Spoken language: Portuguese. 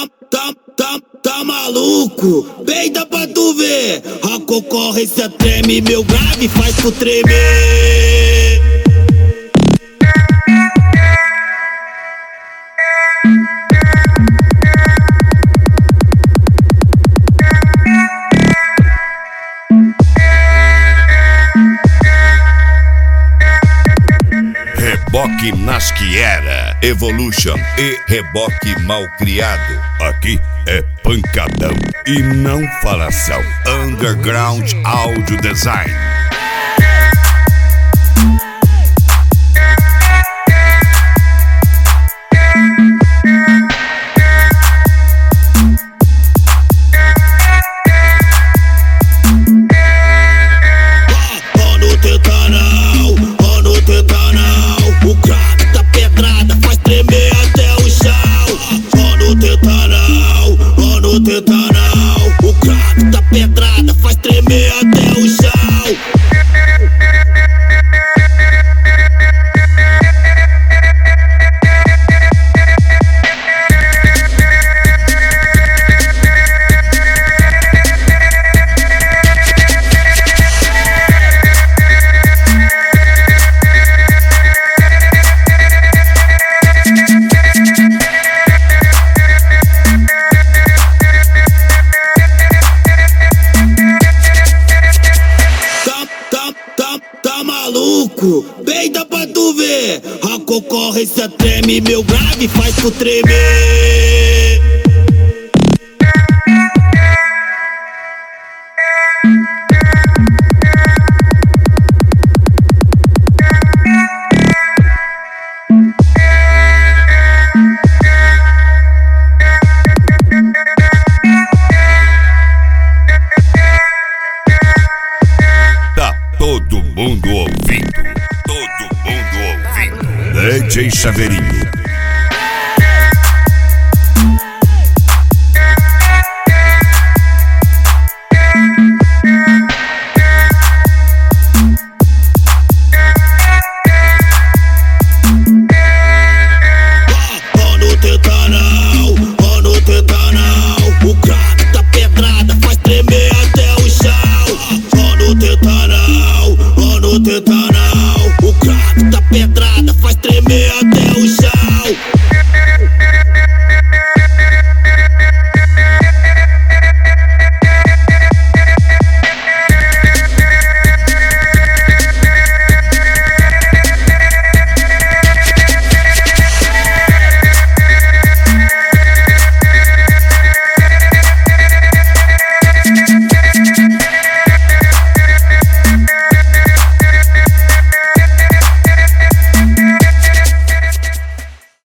Tá maluco? Peida pra tu ver. A concorrência treme, meu grave faz tu tremer. Reboque Nasquiera, Evolution e reboque malcriado. Aqui é pancadão e não falação. Underground Audio Design. O craque da pedrada faz tremer até o chão. Tá maluco? Peida pra tu ver. A concorrência treme, meu grave faz tu tremer. Todo mundo ouvindo, DJ Chaveirinho.